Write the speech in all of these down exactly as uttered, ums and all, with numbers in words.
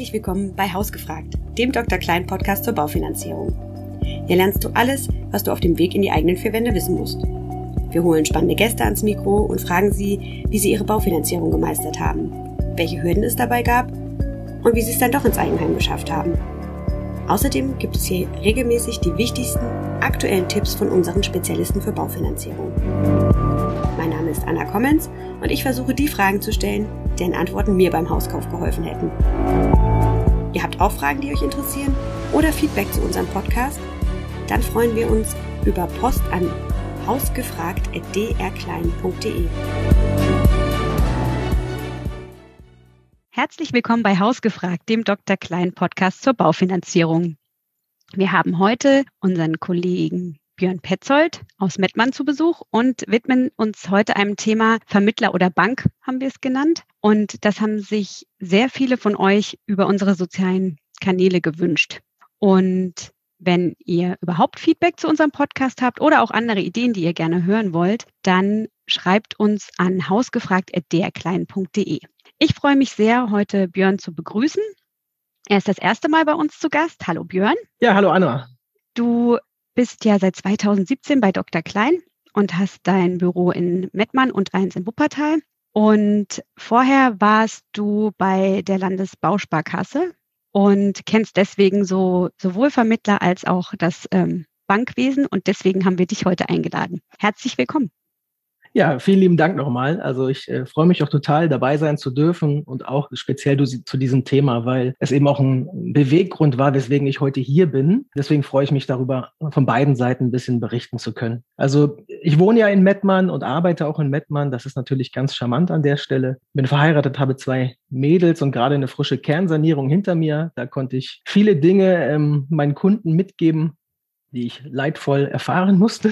herzlich willkommen bei Hausgefragt, dem Doktor Klein Podcast zur Baufinanzierung. Hier lernst du alles, was du auf dem Weg in die eigenen vier Wände wissen musst. Wir holen spannende Gäste ans Mikro und fragen sie, wie sie ihre Baufinanzierung gemeistert haben, welche Hürden es dabei gab und wie sie es dann doch ins Eigenheim geschafft haben. Außerdem gibt es hier regelmäßig die wichtigsten aktuellen Tipps von unseren Spezialisten für Baufinanzierung. Mein Name ist Anna Kommens und ich versuche die Fragen zu stellen, deren Antworten mir beim Hauskauf geholfen hätten. Ihr habt auch Fragen, die euch interessieren oder Feedback zu unserem Podcast? Dann freuen wir uns über Post an hausgefragt at d r klein punkt d e. Herzlich willkommen bei Hausgefragt, dem Doktor Klein Podcast zur Baufinanzierung. Wir haben heute unseren Kollegen Björn Petzold aus Mettmann zu Besuch und widmen uns heute einem Thema Vermittler oder Bank, haben wir es genannt. Und das haben sich sehr viele von euch über unsere sozialen Kanäle gewünscht. Und wenn ihr überhaupt Feedback zu unserem Podcast habt oder auch andere Ideen, die ihr gerne hören wollt, dann schreibt uns an hausgefragt at d r klein punkt d e. Ich freue mich sehr, heute Björn zu begrüßen. Er ist das erste Mal bei uns zu Gast. Hallo Björn. Ja, hallo Anna. Du bist ja seit zweitausendsiebzehn bei Doktor Klein und hast dein Büro in Mettmann und eins in Wuppertal. Und vorher warst du bei der Landesbausparkasse und kennst deswegen so sowohl Vermittler als auch das ähm, Bankwesen. Und deswegen haben wir dich heute eingeladen. Herzlich willkommen. Ja, vielen lieben Dank nochmal. Also ich äh, freue mich auch total, dabei sein zu dürfen und auch speziell du, zu diesem Thema, weil es eben auch ein Beweggrund war, weswegen ich heute hier bin. Deswegen freue ich mich darüber, von beiden Seiten ein bisschen berichten zu können. Also ich wohne ja in Mettmann und arbeite auch in Mettmann. Das ist natürlich ganz charmant an der Stelle. Bin verheiratet, habe zwei Mädels und gerade eine frische Kernsanierung hinter mir. Da konnte ich viele Dinge ähm, meinen Kunden mitgeben, die ich leidvoll erfahren musste.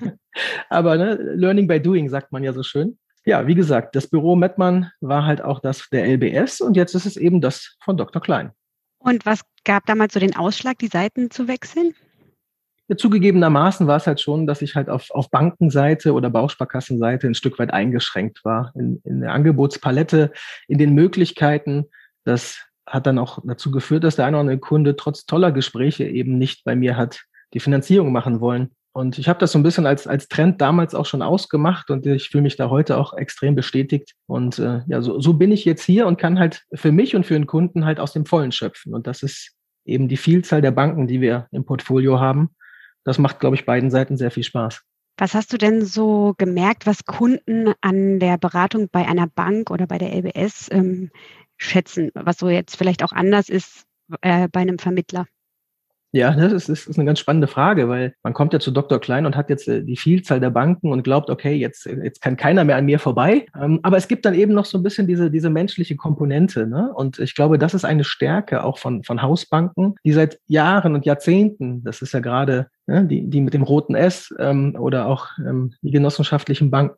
Aber ne, Learning by Doing, sagt man ja so schön. Ja, wie gesagt, das Büro Mettmann war halt auch das der L B S und jetzt ist es eben das von Doktor Klein. Und was gab damals so den Ausschlag, die Seiten zu wechseln? Ja, zugegebenermaßen war es halt schon, dass ich halt auf, auf Bankenseite oder Bausparkassenseite ein Stück weit eingeschränkt war in, in der Angebotspalette, in den Möglichkeiten. Das hat dann auch dazu geführt, dass der eine oder andere Kunde trotz toller Gespräche eben nicht bei mir hat die Finanzierung machen wollen. Und ich habe das so ein bisschen als als Trend damals auch schon ausgemacht und ich fühle mich da heute auch extrem bestätigt. Und äh, ja, so, so bin ich jetzt hier und kann halt für mich und für den Kunden halt aus dem Vollen schöpfen. Und das ist eben die Vielzahl der Banken, die wir im Portfolio haben. Das macht, glaube ich, beiden Seiten sehr viel Spaß. Was hast du denn so gemerkt, was Kunden an der Beratung bei einer Bank oder bei der L B S ähm, schätzen, was so jetzt vielleicht auch anders ist äh, bei einem Vermittler? Ja, das ist, das ist eine ganz spannende Frage, weil man kommt ja zu Doktor Klein und hat jetzt die Vielzahl der Banken und glaubt, okay, jetzt, jetzt kann keiner mehr an mir vorbei. Aber es gibt dann eben noch so ein bisschen diese, diese menschliche Komponente, ne? Und ich glaube, das ist eine Stärke auch von, von Hausbanken, die seit Jahren und Jahrzehnten, das ist ja gerade ne, die, die mit dem roten S ähm, oder auch ähm, die genossenschaftlichen Banken,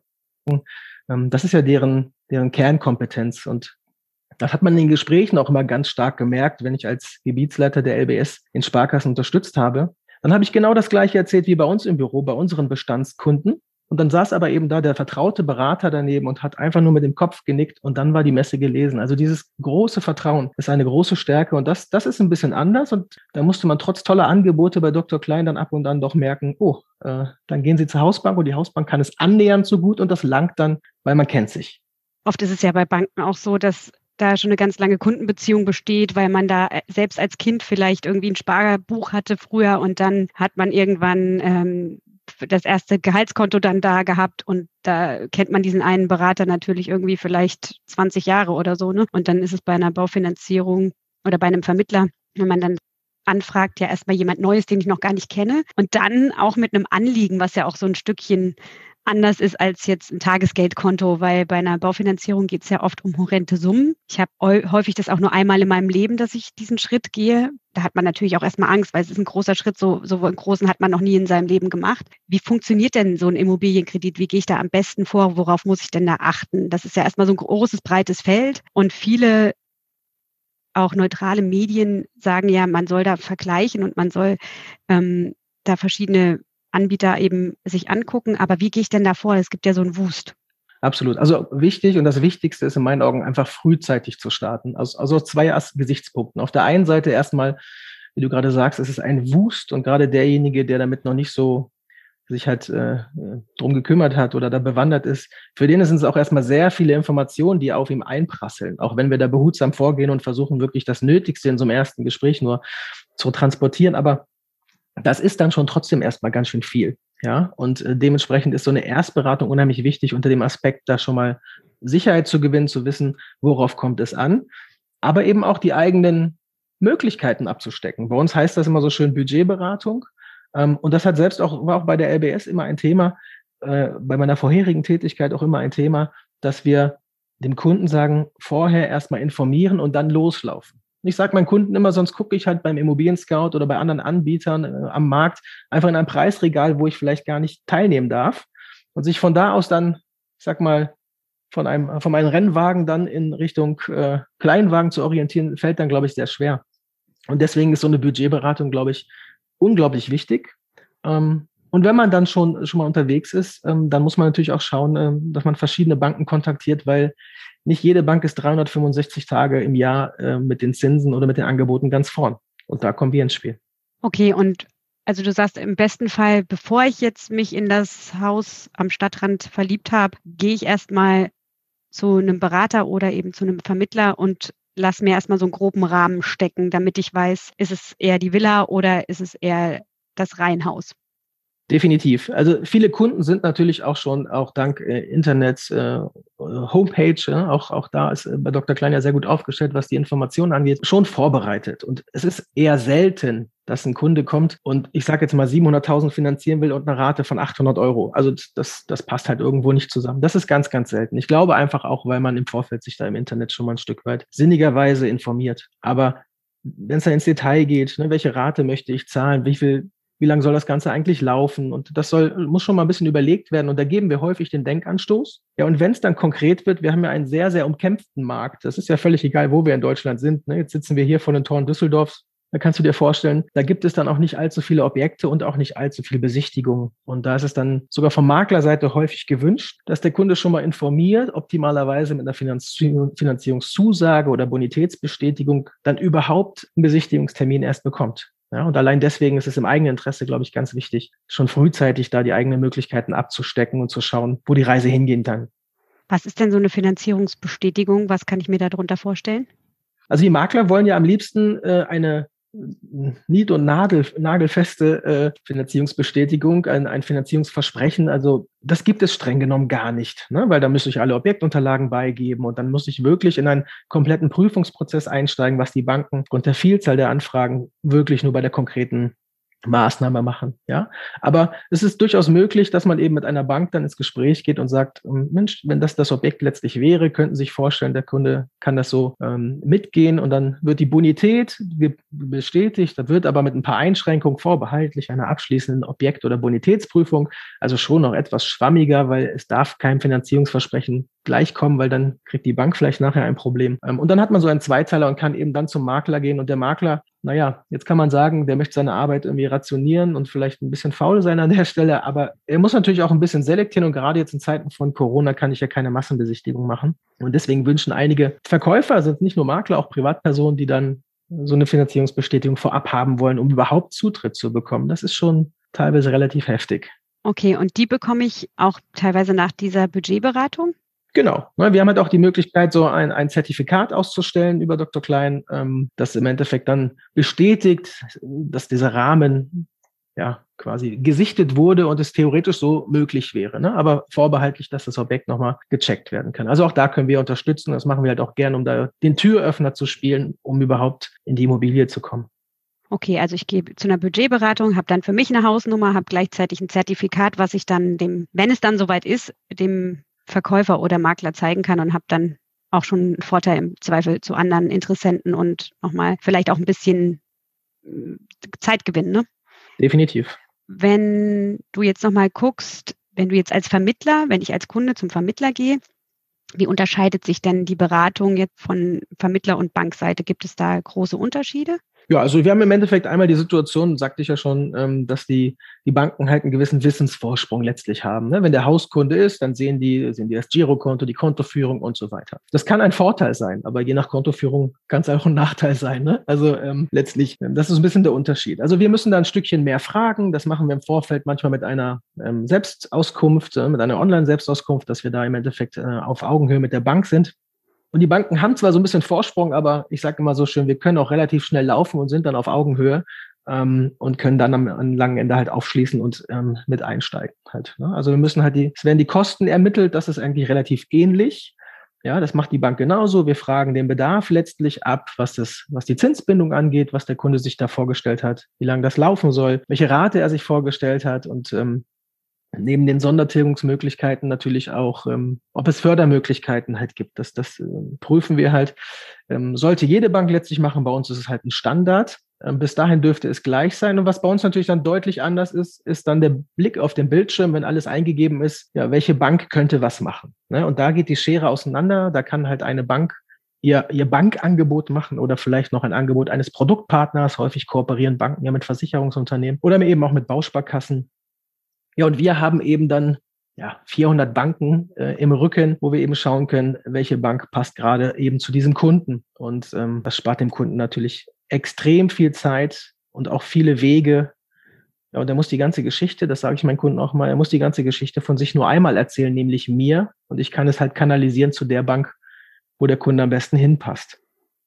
ähm, das ist ja deren, deren Kernkompetenz und das hat man in den Gesprächen auch immer ganz stark gemerkt, wenn ich als Gebietsleiter der L B S in Sparkassen unterstützt habe. Dann habe ich genau das Gleiche erzählt wie bei uns im Büro, bei unseren Bestandskunden. Und dann saß aber eben da der vertraute Berater daneben und hat einfach nur mit dem Kopf genickt und dann war die Messe gelesen. Also dieses große Vertrauen ist eine große Stärke und das, das ist ein bisschen anders. Und da musste man trotz toller Angebote bei Doktor Klein dann ab und an doch merken, oh, äh, dann gehen Sie zur Hausbank und die Hausbank kann es annähernd so gut und das langt dann, weil man kennt sich. Oft ist es ja bei Banken auch so, dass da schon eine ganz lange Kundenbeziehung besteht, weil man da selbst als Kind vielleicht irgendwie ein Sparbuch hatte früher und dann hat man irgendwann ähm, das erste Gehaltskonto dann da gehabt und da kennt man diesen einen Berater natürlich irgendwie vielleicht zwanzig Jahre oder so, ne? Und dann ist es bei einer Baufinanzierung oder bei einem Vermittler, wenn man dann anfragt, ja erstmal jemand Neues, den ich noch gar nicht kenne und dann auch mit einem Anliegen, was ja auch so ein Stückchen anders ist als jetzt ein Tagesgeldkonto, weil bei einer Baufinanzierung geht es ja oft um horrende Summen. Ich habe häufig das auch nur einmal in meinem Leben, dass ich diesen Schritt gehe. Da hat man natürlich auch erstmal Angst, weil es ist ein großer Schritt, so, so einen großen hat man noch nie in seinem Leben gemacht. Wie funktioniert denn so ein Immobilienkredit? Wie gehe ich da am besten vor? Worauf muss ich denn da achten? Das ist ja erstmal so ein großes, breites Feld und viele auch neutrale Medien sagen ja, man soll da vergleichen und man soll ähm, da verschiedene Anbieter eben sich angucken. Aber wie gehe ich denn da vor? Es gibt ja so einen Wust. Absolut. Also wichtig und das Wichtigste ist in meinen Augen einfach frühzeitig zu starten. Also, also aus zwei Gesichtspunkten. Auf der einen Seite erstmal, wie du gerade sagst, es ist ein Wust und gerade derjenige, der damit noch nicht so sich halt äh, drum gekümmert hat oder da bewandert ist, für den sind es auch erstmal sehr viele Informationen, die auf ihm einprasseln. Auch wenn wir da behutsam vorgehen und versuchen, wirklich das Nötigste in so einem ersten Gespräch nur zu transportieren. Aber das ist dann schon trotzdem erstmal ganz schön viel. Ja, und äh, dementsprechend ist so eine Erstberatung unheimlich wichtig, unter dem Aspekt, da schon mal Sicherheit zu gewinnen, zu wissen, worauf kommt es an, aber eben auch die eigenen Möglichkeiten abzustecken. Bei uns heißt das immer so schön Budgetberatung. Und das hat selbst auch, war auch bei der L B S immer ein Thema, äh, bei meiner vorherigen Tätigkeit auch immer ein Thema, dass wir dem Kunden sagen, vorher erstmal informieren und dann loslaufen. Ich sage meinen Kunden immer, sonst gucke ich halt beim Immobilien-Scout oder bei anderen Anbietern äh, am Markt einfach in ein Preisregal, wo ich vielleicht gar nicht teilnehmen darf und sich von da aus dann, ich sag mal, von einem, von meinem Rennwagen dann in Richtung äh, Kleinwagen zu orientieren, fällt dann, glaube ich, sehr schwer. Und deswegen ist so eine Budgetberatung, glaube ich, unglaublich wichtig. Und wenn man dann schon, schon mal unterwegs ist, dann muss man natürlich auch schauen, dass man verschiedene Banken kontaktiert, weil nicht jede Bank ist dreihundertfünfundsechzig Tage im Jahr mit den Zinsen oder mit den Angeboten ganz vorn. Und da kommen wir ins Spiel. Okay, und also du sagst im besten Fall, bevor ich jetzt mich in das Haus am Stadtrand verliebt habe, gehe ich erstmal zu einem Berater oder eben zu einem Vermittler und lass mir erstmal so einen groben Rahmen stecken, damit ich weiß, ist es eher die Villa oder ist es eher das Reihenhaus? Definitiv. Also viele Kunden sind natürlich auch schon, auch dank äh, Internet, äh, Homepage, ja, auch, auch da ist äh, bei Doktor Klein ja sehr gut aufgestellt, was die Informationen angeht, schon vorbereitet. Und es ist eher selten, dass ein Kunde kommt und ich sage jetzt mal siebenhunderttausend finanzieren will und eine Rate von achthundert Euro. Also das, das passt halt irgendwo nicht zusammen. Das ist ganz, ganz selten. Ich glaube einfach auch, weil man im Vorfeld sich da im Internet schon mal ein Stück weit sinnigerweise informiert. Aber wenn es da ins Detail geht, ne, welche Rate möchte ich zahlen, wie viel Wie lange soll das Ganze eigentlich laufen? Und das soll, muss schon mal ein bisschen überlegt werden. Und da geben wir häufig den Denkanstoß. Ja, und wenn es dann konkret wird, wir haben ja einen sehr, sehr umkämpften Markt. Das ist ja völlig egal, wo wir in Deutschland sind. Ne? Jetzt sitzen wir hier vor den Toren Düsseldorfs. Da kannst du dir vorstellen, da gibt es dann auch nicht allzu viele Objekte und auch nicht allzu viele Besichtigungen. Und da ist es dann sogar von Maklerseite häufig gewünscht, dass der Kunde schon mal informiert, optimalerweise mit einer Finanzierung, Finanzierungszusage oder Bonitätsbestätigung dann überhaupt einen Besichtigungstermin erst bekommt. Ja, und allein deswegen ist es im eigenen Interesse, glaube ich, ganz wichtig, schon frühzeitig da die eigenen Möglichkeiten abzustecken und zu schauen, wo die Reise hingehen kann. Was ist denn so eine Finanzierungsbestätigung? Was kann ich mir darunter vorstellen? Also die Makler wollen ja am liebsten äh, eine nied- und nagel, nagelfeste äh, Finanzierungsbestätigung, ein, ein Finanzierungsversprechen. Also das gibt es streng genommen gar nicht, ne? Weil da müsste ich alle Objektunterlagen beigeben und dann muss ich wirklich in einen kompletten Prüfungsprozess einsteigen, was die Banken aufgrund der Vielzahl der Anfragen wirklich nur bei der konkreten Maßnahme machen, ja. Aber es ist durchaus möglich, dass man eben mit einer Bank dann ins Gespräch geht und sagt, Mensch, wenn das das Objekt letztlich wäre, könnten Sie sich vorstellen, der Kunde kann das so ähm, mitgehen und dann wird die Bonität bestätigt, da wird aber mit ein paar Einschränkungen vorbehaltlich einer abschließenden Objekt- oder Bonitätsprüfung, also schon noch etwas schwammiger, weil es darf kein Finanzierungsversprechen gleichkommen, weil dann kriegt die Bank vielleicht nachher ein Problem. Ähm, und dann hat man so einen Zweiteiler und kann eben dann zum Makler gehen und der Makler, naja, jetzt kann man sagen, der möchte seine Arbeit irgendwie rationieren und vielleicht ein bisschen faul sein an der Stelle, aber er muss natürlich auch ein bisschen selektieren und gerade jetzt in Zeiten von Corona kann ich ja keine Massenbesichtigung machen. Und deswegen wünschen einige Verkäufer, sind nicht nur Makler, auch Privatpersonen, die dann so eine Finanzierungsbestätigung vorab haben wollen, um überhaupt Zutritt zu bekommen. Das ist schon teilweise relativ heftig. Okay, und die bekomme ich auch teilweise nach dieser Budgetberatung? Genau. Wir haben halt auch die Möglichkeit, so ein, ein Zertifikat auszustellen über Doktor Klein, ähm, das im Endeffekt dann bestätigt, dass dieser Rahmen ja quasi gesichtet wurde und es theoretisch so möglich wäre, ne? Aber vorbehaltlich, dass das Objekt nochmal gecheckt werden kann. Also auch da können wir unterstützen. Das machen wir halt auch gern, um da den Türöffner zu spielen, um überhaupt in die Immobilie zu kommen. Okay, also ich gehe zu einer Budgetberatung, habe dann für mich eine Hausnummer, habe gleichzeitig ein Zertifikat, was ich dann dem, wenn es dann soweit ist, dem Verkäufer oder Makler zeigen kann und habe dann auch schon einen Vorteil im Zweifel zu anderen Interessenten und nochmal vielleicht auch ein bisschen Zeitgewinn, ne? Definitiv. Wenn du jetzt nochmal guckst, wenn du jetzt als Vermittler, wenn ich als Kunde zum Vermittler gehe, wie unterscheidet sich denn die Beratung jetzt von Vermittler- und Bankseite? Gibt es da große Unterschiede? Ja, also wir haben im Endeffekt einmal die Situation, sagte ich ja schon, ähm, dass die, die Banken halt einen gewissen Wissensvorsprung letztlich haben. Ne? Wenn der Hauskunde ist, dann sehen die, sehen die das Girokonto, die Kontoführung und so weiter. Das kann ein Vorteil sein, aber je nach Kontoführung kann es auch ein Nachteil sein. Ne? Also ähm, letztlich, ähm, das ist ein bisschen der Unterschied. Also wir müssen da ein Stückchen mehr fragen. Das machen wir im Vorfeld manchmal mit einer ähm, Selbstauskunft, äh, mit einer Online-Selbstauskunft, dass wir da im Endeffekt äh, auf Augenhöhe mit der Bank sind. Und die Banken haben zwar so ein bisschen Vorsprung, aber ich sage immer so schön, wir können auch relativ schnell laufen und sind dann auf Augenhöhe ähm, und können dann am, am langen Ende halt aufschließen und ähm, mit einsteigen halt. Ne? Also wir müssen halt die, es werden die Kosten ermittelt, das ist eigentlich relativ ähnlich. Ja, das macht die Bank genauso. Wir fragen den Bedarf letztlich ab, was das, was die Zinsbindung angeht, was der Kunde sich da vorgestellt hat, wie lange das laufen soll, welche Rate er sich vorgestellt hat und ähm, neben den Sondertilgungsmöglichkeiten natürlich auch, ähm, ob es Fördermöglichkeiten halt gibt. Das, das äh, prüfen wir halt. Ähm, sollte jede Bank letztlich machen. Bei uns ist es halt ein Standard. Ähm, bis dahin dürfte es gleich sein. Und was bei uns natürlich dann deutlich anders ist, ist dann der Blick auf den Bildschirm, wenn alles eingegeben ist, ja, welche Bank könnte was machen. Ne? Und da geht die Schere auseinander. Da kann halt eine Bank ihr, ihr Bankangebot machen oder vielleicht noch ein Angebot eines Produktpartners. Häufig kooperieren Banken ja mit Versicherungsunternehmen oder eben auch mit Bausparkassen. Ja, und wir haben eben dann ja, vierhundert Banken äh, im Rücken, wo wir eben schauen können, welche Bank passt gerade eben zu diesem Kunden. Und ähm, das spart dem Kunden natürlich extrem viel Zeit und auch viele Wege. Ja, und er muss die ganze Geschichte, das sage ich meinen Kunden auch mal, er muss die ganze Geschichte von sich nur einmal erzählen, nämlich mir. Und ich kann es halt kanalisieren zu der Bank, wo der Kunde am besten hinpasst.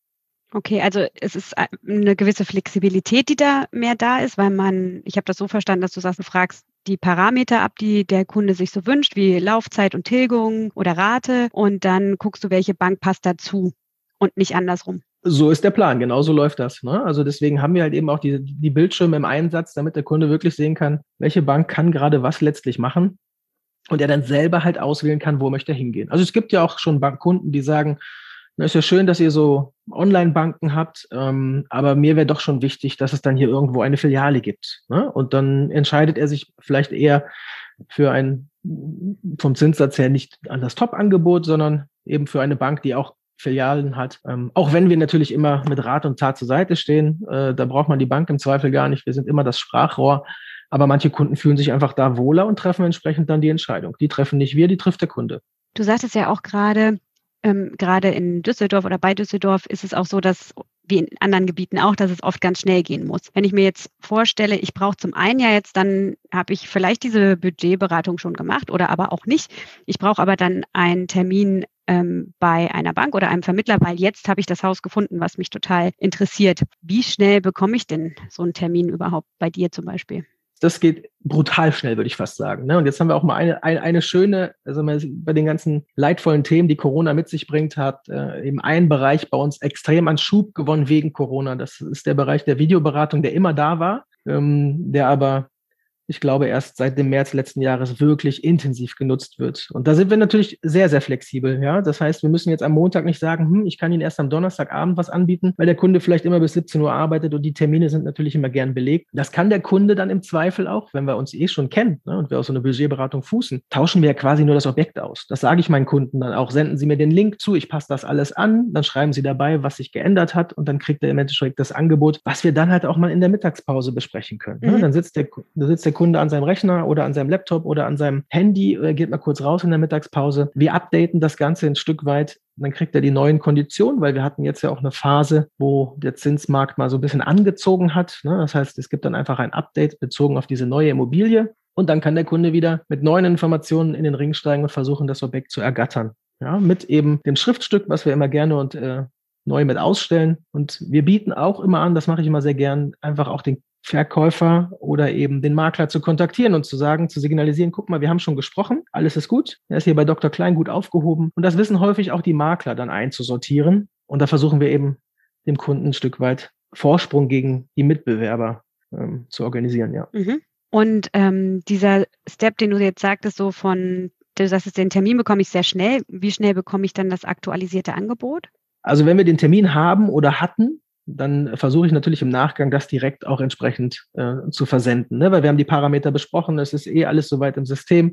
Okay, also es ist eine gewisse Flexibilität, die da mehr da ist, weil man, ich habe das so verstanden, dass du sagst, du fragst die Parameter ab, die der Kunde sich so wünscht, wie Laufzeit und Tilgung oder Rate, und dann guckst du, welche Bank passt dazu und nicht andersrum. So ist der Plan, genau so läuft das. Ne? Also deswegen haben wir halt eben auch die, die Bildschirme im Einsatz, damit der Kunde wirklich sehen kann, welche Bank kann gerade was letztlich machen und er dann selber halt auswählen kann, wo möchte er hingehen. Also es gibt ja auch schon Kunden, die sagen, na, ist ja schön, dass ihr so Online-Banken habt, ähm, aber mir wäre doch schon wichtig, dass es dann hier irgendwo eine Filiale gibt. Ne? Und dann entscheidet er sich vielleicht eher für ein vom Zinssatz her nicht an das Top-Angebot, sondern eben für eine Bank, die auch Filialen hat. Ähm, auch wenn wir natürlich immer mit Rat und Tat zur Seite stehen, äh, da braucht man die Bank im Zweifel gar nicht. Wir sind immer das Sprachrohr. Aber manche Kunden fühlen sich einfach da wohler und treffen entsprechend dann die Entscheidung. Die treffen nicht wir, die trifft der Kunde. Du sagtest ja auch gerade, ähm, gerade in Düsseldorf oder bei Düsseldorf ist es auch so, dass wie in anderen Gebieten auch, dass es oft ganz schnell gehen muss. Wenn ich mir jetzt vorstelle, ich brauche zum einen ja jetzt, dann habe ich vielleicht diese Budgetberatung schon gemacht oder aber auch nicht. Ich brauche aber dann einen Termin ähm, bei einer Bank oder einem Vermittler, weil jetzt habe ich das Haus gefunden, was mich total interessiert. Wie schnell bekomme ich denn so einen Termin überhaupt bei dir zum Beispiel? Das geht brutal schnell, würde ich fast sagen. Ne? Und jetzt haben wir auch mal eine, eine, eine schöne, also bei den ganzen leidvollen Themen, die Corona mit sich bringt, hat äh, eben ein Bereich bei uns extrem an Schub gewonnen wegen Corona. Das ist der Bereich der Videoberatung, der immer da war, ähm, der aber, ich glaube, erst seit dem März letzten Jahres wirklich intensiv genutzt wird. Und da sind wir natürlich sehr, sehr flexibel. Ja, das heißt, wir müssen jetzt am Montag nicht sagen, hm, ich kann Ihnen erst am Donnerstagabend was anbieten, weil der Kunde vielleicht immer bis siebzehn Uhr arbeitet und die Termine sind natürlich immer gern belegt. Das kann der Kunde dann im Zweifel auch, wenn wir uns eh schon kennen, ne, und wir aus so einer Budgetberatung fußen, tauschen wir ja quasi nur das Objekt aus. Das sage ich meinen Kunden dann auch. Senden Sie mir den Link zu, ich passe das alles an, dann schreiben Sie dabei, was sich geändert hat und dann kriegt er im Endeffekt das Angebot, was wir dann halt auch mal in der Mittagspause besprechen können. Mhm. Ne? Dann sitzt der, da sitzt der Kunde an seinem Rechner oder an seinem Laptop oder an seinem Handy, oder geht mal kurz raus in der Mittagspause. Wir updaten das Ganze ein Stück weit. Dann kriegt er die neuen Konditionen, weil wir hatten jetzt ja auch eine Phase, wo der Zinsmarkt mal so ein bisschen angezogen hat. Das heißt, es gibt dann einfach ein Update bezogen auf diese neue Immobilie. Und dann kann der Kunde wieder mit neuen Informationen in den Ring steigen und versuchen, das Objekt zu ergattern. Ja, mit eben dem Schriftstück, was wir immer gerne und äh, neu mit ausstellen. Und wir bieten auch immer an, das mache ich immer sehr gern, einfach auch den Verkäufer oder eben den Makler zu kontaktieren und zu sagen, zu signalisieren, guck mal, wir haben schon gesprochen, alles ist gut, er ist hier bei Doktor Klein gut aufgehoben. Und das wissen häufig auch die Makler dann einzusortieren. Und da versuchen wir eben dem Kunden ein Stück weit Vorsprung gegen die Mitbewerber ähm, zu organisieren, ja. Mhm. Und ähm, dieser Step, den du jetzt sagtest, so von, du sagst, den Termin bekomme ich sehr schnell. Wie schnell bekomme ich dann das aktualisierte Angebot? Also wenn wir den Termin haben oder hatten, dann versuche ich natürlich im Nachgang, das direkt auch entsprechend äh, zu versenden, ne? Weil wir haben die Parameter besprochen, es ist eh alles soweit im System.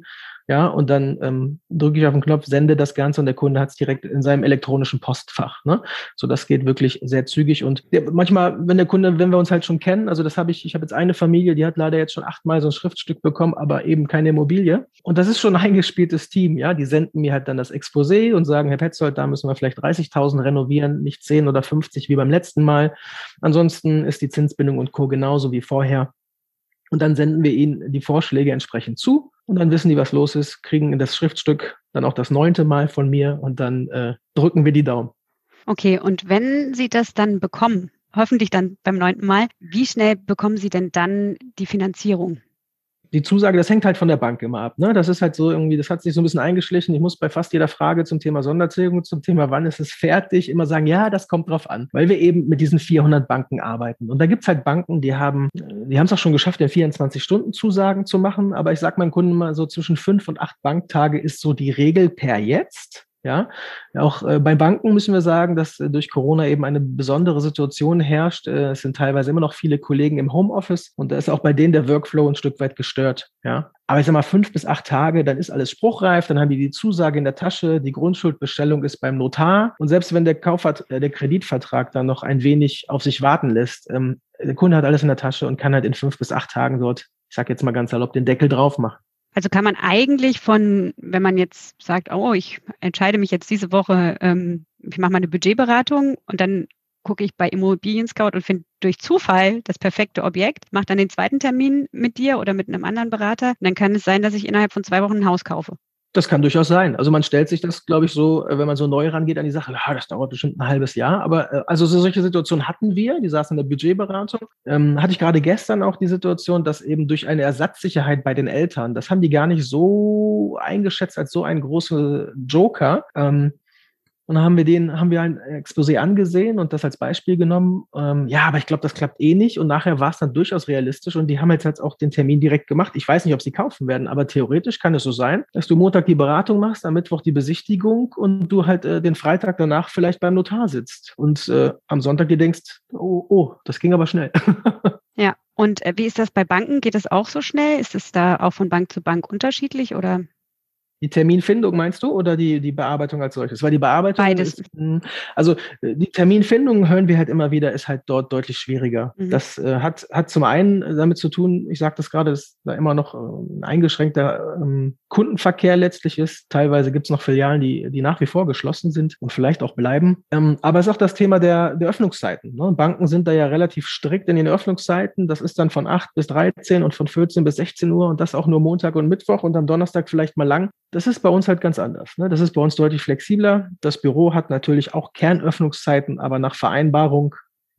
Ja, und dann ähm, drücke ich auf den Knopf, sende das Ganze und der Kunde hat es direkt in seinem elektronischen Postfach. Ne? So, das geht wirklich sehr zügig. Und der, manchmal, wenn der Kunde, wenn wir uns halt schon kennen, also das habe ich, ich habe jetzt eine Familie, die hat leider jetzt schon achtmal so ein Schriftstück bekommen, aber eben keine Immobilie. Und das ist schon ein eingespieltes Team, ja. Die senden mir halt dann das Exposé und sagen, Herr Petzold, da müssen wir vielleicht dreißigtausend renovieren, nicht zehn oder fünfzig wie beim letzten Mal. Ansonsten ist die Zinsbindung und Co. genauso wie vorher. Und dann senden wir ihnen die Vorschläge entsprechend zu. Und dann wissen die, was los ist, kriegen das Schriftstück dann auch das neunte Mal von mir und dann äh, drücken wir die Daumen. Okay, und wenn Sie das dann bekommen, hoffentlich dann beim neunten Mal, wie schnell bekommen Sie denn dann die Finanzierung? Die Zusage, das hängt halt von der Bank immer ab. Ne? Das ist halt so irgendwie, das hat sich so ein bisschen eingeschlichen. Ich muss bei fast jeder Frage zum Thema Sondertilgung, zum Thema, wann ist es fertig, immer sagen, ja, das kommt drauf an, weil wir eben mit diesen vierhundert Banken arbeiten. Und da gibt's halt Banken, die haben, die haben es auch schon geschafft, in vierundzwanzig Stunden Zusagen zu machen. Aber ich sage meinen Kunden mal, so zwischen fünf und acht Banktage ist so die Regel per jetzt. Ja, auch äh, bei Banken müssen wir sagen, dass äh, durch Corona eben eine besondere Situation herrscht. Äh, es sind teilweise immer noch viele Kollegen im Homeoffice und da ist auch bei denen der Workflow ein Stück weit gestört. Ja, aber ich sag mal fünf bis acht Tage, dann ist alles spruchreif, dann haben die die Zusage in der Tasche, die Grundschuldbestellung ist beim Notar und selbst wenn der Kaufvert- äh, der Kreditvertrag dann noch ein wenig auf sich warten lässt, ähm, der Kunde hat alles in der Tasche und kann halt in fünf bis acht Tagen dort, ich sag jetzt mal ganz salopp, den Deckel drauf machen. Also kann man eigentlich von, wenn man jetzt sagt, oh, ich entscheide mich jetzt diese Woche, ähm, ich mache mal eine Budgetberatung und dann gucke ich bei Immobilien Scout und finde durch Zufall das perfekte Objekt, mache dann den zweiten Termin mit dir oder mit einem anderen Berater, und dann kann es sein, dass ich innerhalb von zwei Wochen ein Haus kaufe. Das kann durchaus sein. Also man stellt sich das, glaube ich, so, wenn man so neu rangeht an die Sache, ja, das dauert bestimmt ein halbes Jahr. Aber äh, also so solche Situationen hatten wir, die saßen in der Budgetberatung. Ähm, hatte ich gerade gestern auch die Situation, dass eben durch eine Ersatzsicherheit bei den Eltern, das haben die gar nicht so eingeschätzt als so ein großer Joker. Ähm, Und dann haben wir den, haben wir ein Exposé angesehen und das als Beispiel genommen. Ähm, ja, aber ich glaube, das klappt eh nicht. Und nachher war es dann durchaus realistisch und die haben jetzt halt auch den Termin direkt gemacht. Ich weiß nicht, ob sie kaufen werden, aber theoretisch kann es so sein, dass du Montag die Beratung machst, am Mittwoch die Besichtigung und du halt äh, den Freitag danach vielleicht beim Notar sitzt und äh, am Sonntag dir denkst, oh, oh, das ging aber schnell. Ja, und äh, wie ist das bei Banken? Geht das auch so schnell? Ist es da auch von Bank zu Bank unterschiedlich oder? Die Terminfindung meinst du oder die, die Bearbeitung als solches? Weil die Bearbeitung Beides. ist, also die Terminfindung hören wir halt immer wieder, ist halt dort deutlich schwieriger. Mhm. Das äh, hat, hat zum einen damit zu tun, ich sage das gerade, dass da immer noch äh, ein eingeschränkter ähm, Kundenverkehr letztlich ist. Teilweise gibt es noch Filialen, die, die nach wie vor geschlossen sind und vielleicht auch bleiben. Ähm, aber es ist auch das Thema der, der Öffnungszeiten. Ne? Banken sind da ja relativ strikt in den Öffnungszeiten. Das ist dann von acht bis dreizehn und von vierzehn bis sechzehn Uhr und das auch nur Montag und Mittwoch und am Donnerstag vielleicht mal lang. Das ist bei uns halt ganz anders. Ne? Das ist bei uns deutlich flexibler. Das Büro hat natürlich auch Kernöffnungszeiten, aber nach Vereinbarung,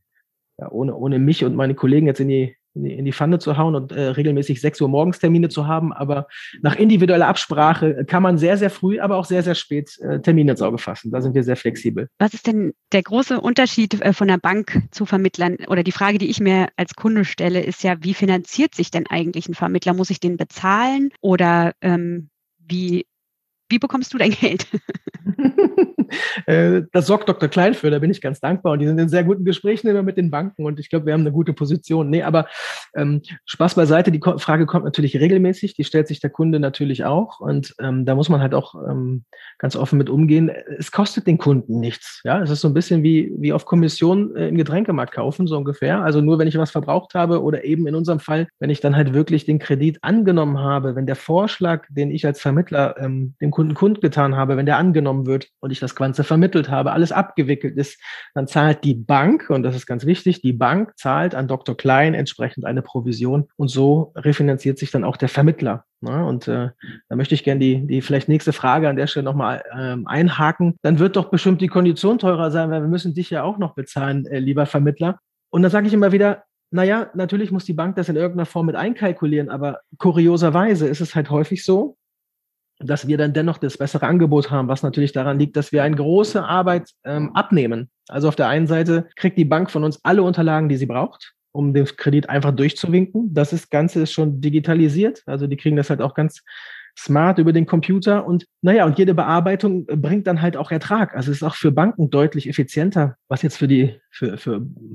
ja, ohne, ohne mich und meine Kollegen jetzt in die, in die, in die Pfanne zu hauen und äh, regelmäßig sechs Uhr morgens Termine zu haben. Aber nach individueller Absprache kann man sehr, sehr früh, aber auch sehr, sehr spät äh, Termine ins Auge fassen. Da sind wir sehr flexibel. Was ist denn der große Unterschied äh, von der Bank zu Vermittlern? Oder die Frage, die ich mir als Kunde stelle, ist ja, wie finanziert sich denn eigentlich ein Vermittler? Muss ich den bezahlen oder ähm, Wie, wie bekommst du dein Geld? Das sorgt Doktor Klein für, da bin ich ganz dankbar. Und die sind in sehr guten Gesprächen immer mit den Banken und ich glaube, wir haben eine gute Position. Nee, aber ähm, Spaß beiseite, die Frage kommt natürlich regelmäßig, die stellt sich der Kunde natürlich auch und ähm, da muss man halt auch ähm, ganz offen mit umgehen. Es kostet den Kunden nichts. Ja, es ist so ein bisschen wie, wie auf Kommission äh, im Getränkemarkt kaufen, so ungefähr. Also nur, wenn ich was verbraucht habe oder eben in unserem Fall, wenn ich dann halt wirklich den Kredit angenommen habe, wenn der Vorschlag, den ich als Vermittler ähm, dem Kunden kundgetan habe, wenn der angenommen wird und ich das Ganze vermittelt habe, alles abgewickelt ist, dann zahlt die Bank, und das ist ganz wichtig, die Bank zahlt an Doktor Klein entsprechend eine Provision und so refinanziert sich dann auch der Vermittler. Ne? Und äh, da möchte ich gerne die, die vielleicht nächste Frage an der Stelle nochmal ähm, einhaken. Dann wird doch bestimmt die Kondition teurer sein, weil wir müssen dich ja auch noch bezahlen, äh, lieber Vermittler. Und dann sage ich immer wieder, naja, natürlich muss die Bank das in irgendeiner Form mit einkalkulieren, aber kurioserweise ist es halt häufig so, dass wir dann dennoch das bessere Angebot haben, was natürlich daran liegt, dass wir eine große Arbeit ähm, abnehmen. Also auf der einen Seite kriegt die Bank von uns alle Unterlagen, die sie braucht, um den Kredit einfach durchzuwinken. Das ist, Ganze ist schon digitalisiert, also die kriegen das halt auch ganz smart über den Computer und naja, und jede Bearbeitung bringt dann halt auch Ertrag. Also es ist auch für Banken deutlich effizienter, was jetzt für die, für, für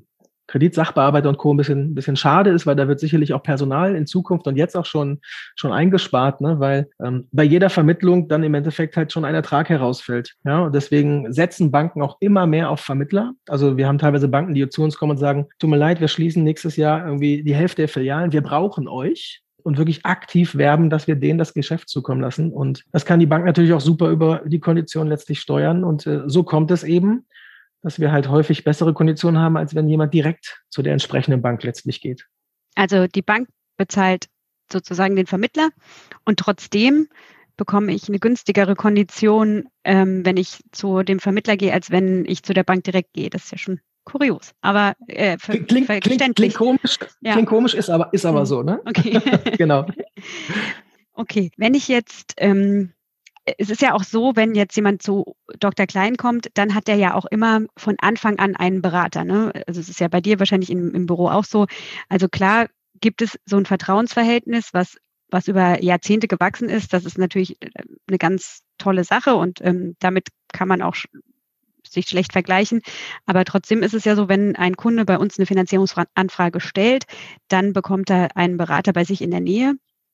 Kreditsachbearbeiter und Co. ein bisschen, ein bisschen schade ist, weil da wird sicherlich auch Personal in Zukunft und jetzt auch schon, schon eingespart, ne? Weil ähm, bei jeder Vermittlung dann im Endeffekt halt schon ein Ertrag herausfällt. Ja? Und deswegen setzen Banken auch immer mehr auf Vermittler. Also wir haben teilweise Banken, die zu uns kommen und sagen, tut mir leid, wir schließen nächstes Jahr irgendwie die Hälfte der Filialen, wir brauchen euch. Und wirklich aktiv werben, dass wir denen das Geschäft zukommen lassen. Und das kann die Bank natürlich auch super über die Konditionen letztlich steuern. Und äh, so kommt es eben, dass wir halt häufig bessere Konditionen haben, als wenn jemand direkt zu der entsprechenden Bank letztlich geht. Also die Bank bezahlt sozusagen den Vermittler und trotzdem bekomme ich eine günstigere Kondition, ähm, wenn ich zu dem Vermittler gehe, als wenn ich zu der Bank direkt gehe. Das ist ja schon kurios, aber äh, ver- klingt, klingt, klingt komisch, ja. klingt komisch, ist aber, ist aber so, ne? Okay. Genau. Okay, wenn ich jetzt... Ähm, Es ist ja auch so, wenn jetzt jemand zu Doktor Klein kommt, dann hat er ja auch immer von Anfang an einen Berater. Ne? Also es ist ja bei dir wahrscheinlich im, im Büro auch so. Also klar gibt es so ein Vertrauensverhältnis, was, was über Jahrzehnte gewachsen ist. Das ist natürlich eine ganz tolle Sache und ähm, damit kann man auch sich schlecht vergleichen. Aber trotzdem ist es ja so, wenn ein Kunde bei uns eine Finanzierungsanfrage stellt, dann bekommt er einen Berater bei sich in der Nähe.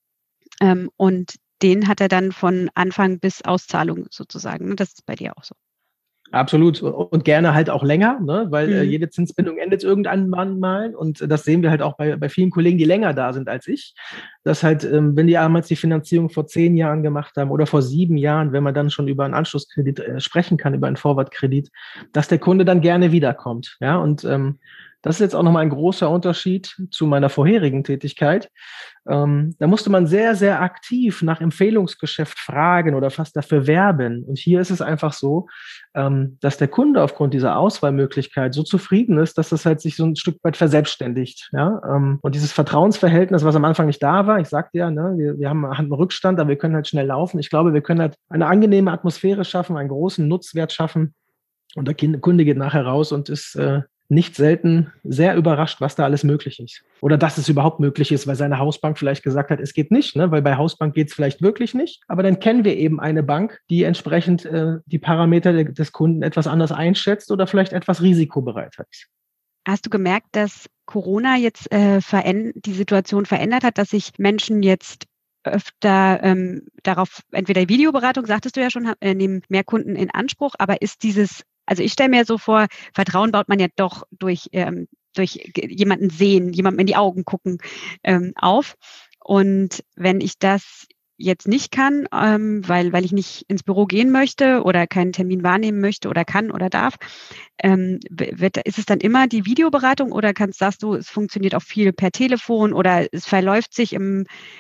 Ähm, und den hat er dann von Anfang bis Auszahlung sozusagen. Das ist bei dir auch so. Absolut. Und gerne halt auch länger, ne? Weil mhm. äh, jede Zinsbindung endet irgendwann mal. Und das sehen wir halt auch bei, bei vielen Kollegen, die länger da sind als ich. Dass halt, ähm, wenn die damals die Finanzierung vor zehn Jahren gemacht haben oder vor sieben Jahren, wenn man dann schon über einen Anschlusskredit äh, sprechen kann, über einen Forward-Kredit, dass der Kunde dann gerne wiederkommt. Ja, und ähm, das ist jetzt auch nochmal ein großer Unterschied zu meiner vorherigen Tätigkeit. Ähm, da musste man sehr, sehr aktiv nach Empfehlungsgeschäft fragen oder fast dafür werben. Und hier ist es einfach so, ähm, dass der Kunde aufgrund dieser Auswahlmöglichkeit so zufrieden ist, dass das halt sich so ein Stück weit verselbstständigt. Ja? Ähm, und dieses Vertrauensverhältnis, was am Anfang nicht da war, ich sagte ja, ne, wir, wir haben einen Rückstand, aber wir können halt schnell laufen. Ich glaube, wir können halt eine angenehme Atmosphäre schaffen, einen großen Nutzwert schaffen. Und der Kunde geht nachher raus und ist äh, nicht selten sehr überrascht, was da alles möglich ist. Oder dass es überhaupt möglich ist, weil seine Hausbank vielleicht gesagt hat, es geht nicht, ne? Weil bei Hausbank geht es vielleicht wirklich nicht. Aber dann kennen wir eben eine Bank, die entsprechend äh, die Parameter de- des Kunden etwas anders einschätzt oder vielleicht etwas risikobereiter ist. Hast du gemerkt, dass Corona jetzt äh, veränd- die Situation verändert hat, dass sich Menschen jetzt öfter ähm, darauf, entweder Videoberatung, sagtest du ja schon, äh, nehmen mehr Kunden in Anspruch, aber ist dieses Also ich stelle mir so vor, Vertrauen baut man ja doch durch, ähm, durch jemanden sehen, jemandem in die Augen gucken ähm, auf. Und wenn ich das jetzt nicht kann, ähm, weil, weil ich nicht ins Büro gehen möchte oder keinen Termin wahrnehmen möchte oder kann oder darf, ähm, wird, ist es dann immer die Videoberatung oder kannst, sagst du, es funktioniert auch viel per Telefon oder es verläuft sich im,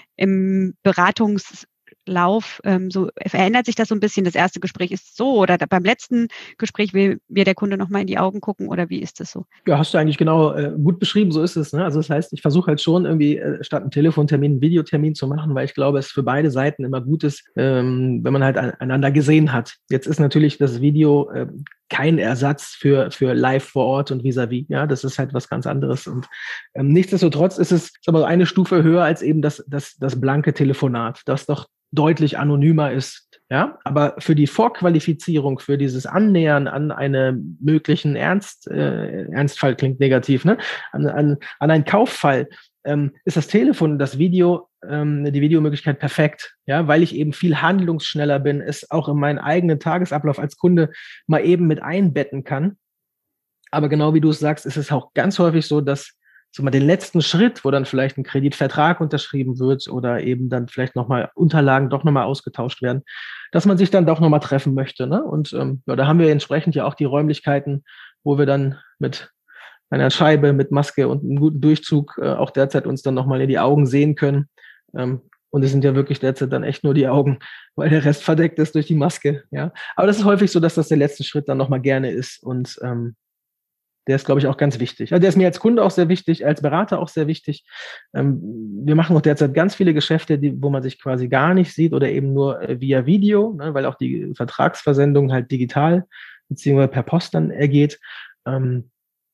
im Beratungs Lauf, ähm, so verändert sich das so ein bisschen. Das erste Gespräch ist so oder da, beim letzten Gespräch will mir der Kunde nochmal in die Augen gucken oder wie ist das so? Ja, hast du eigentlich genau äh, gut beschrieben, so ist es. Ne? Also das heißt, ich versuche halt schon irgendwie äh, statt einen Telefontermin einen Videotermin zu machen, weil ich glaube, es für beide Seiten immer gut ist, ähm, wenn man halt an, einander gesehen hat. Jetzt ist natürlich das Video äh, kein Ersatz für, für live vor Ort und vis-à-vis. Ja, das ist halt was ganz anderes. Und ähm, nichtsdestotrotz ist es aber eine Stufe höher als eben das, das, das blanke Telefonat, das doch deutlich anonymer ist. Ja, aber für die Vorqualifizierung, für dieses Annähern an einen möglichen Ernst, äh, Ernstfall klingt negativ, ne? An, an, an einen Kauffall ähm, ist das Telefon, das Video, ähm, die Videomöglichkeit perfekt, ja, weil ich eben viel handlungsschneller bin, es auch in meinen eigenen Tagesablauf als Kunde mal eben mit einbetten kann. Aber genau wie du es sagst, ist es auch ganz häufig so, dass so mal den letzten Schritt, wo dann vielleicht ein Kreditvertrag unterschrieben wird oder eben dann vielleicht nochmal Unterlagen doch nochmal ausgetauscht werden, dass man sich dann doch nochmal treffen möchte. Ne? Und ähm, ja, da haben wir entsprechend ja auch die Räumlichkeiten, wo wir dann mit einer Scheibe, mit Maske und einem guten Durchzug äh, auch derzeit uns dann nochmal in die Augen sehen können. Ähm, und es sind ja wirklich derzeit dann echt nur die Augen, weil der Rest verdeckt ist durch die Maske. Ja, aber das ist häufig so, dass das der letzte Schritt dann nochmal gerne ist und ähm, der ist, glaube ich, auch ganz wichtig. Also der ist mir als Kunde auch sehr wichtig, als Berater auch sehr wichtig. Ähm, wir machen auch derzeit ganz viele Geschäfte, die, wo man sich quasi gar nicht sieht oder eben nur äh, via Video, ne, weil auch die Vertragsversendung halt digital beziehungsweise per Post dann ergeht. Ähm,